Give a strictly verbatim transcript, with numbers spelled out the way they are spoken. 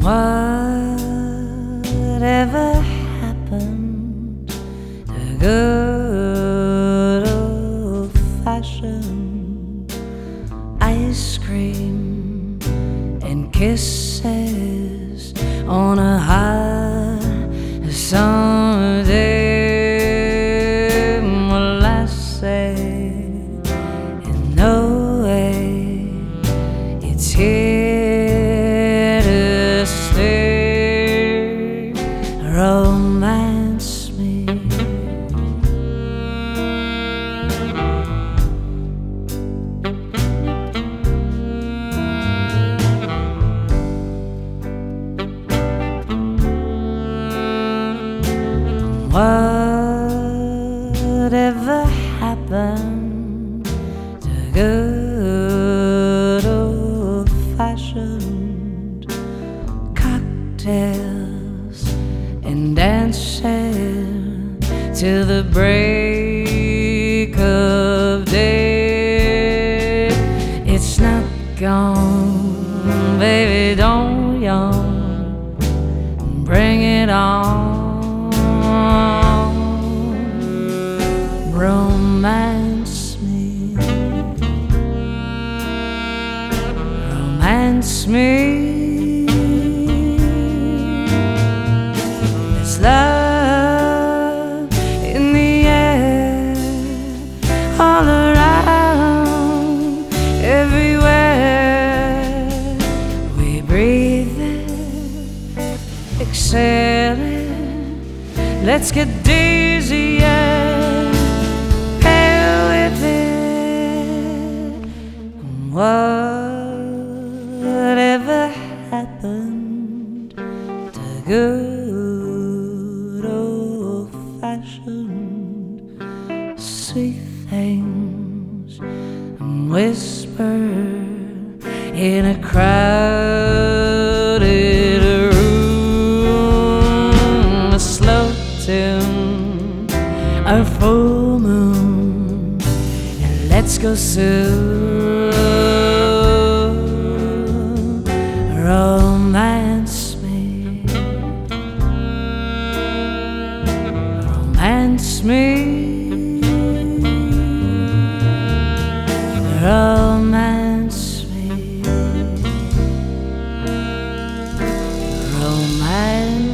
Whatever happened to good old-fashioned ice cream and kisses on a hot summer day? Well, I say in no way it's here to stay. Romance me. Whatever happened to good old-fashioned cocktails and dancing till the break of day? It's not gone, baby, don't yawn. Bring it on. Romance me. Romance me. There's love in the air, all around, everywhere. We breathe it, exhale it. Let's get dizzy, yeah, pale with it. Whatever happened to good old-fashioned sweet things whispered in a crowded room? A slow tune, a full moon, and let's go soon. Romance me. Romance me. Romance me. Romance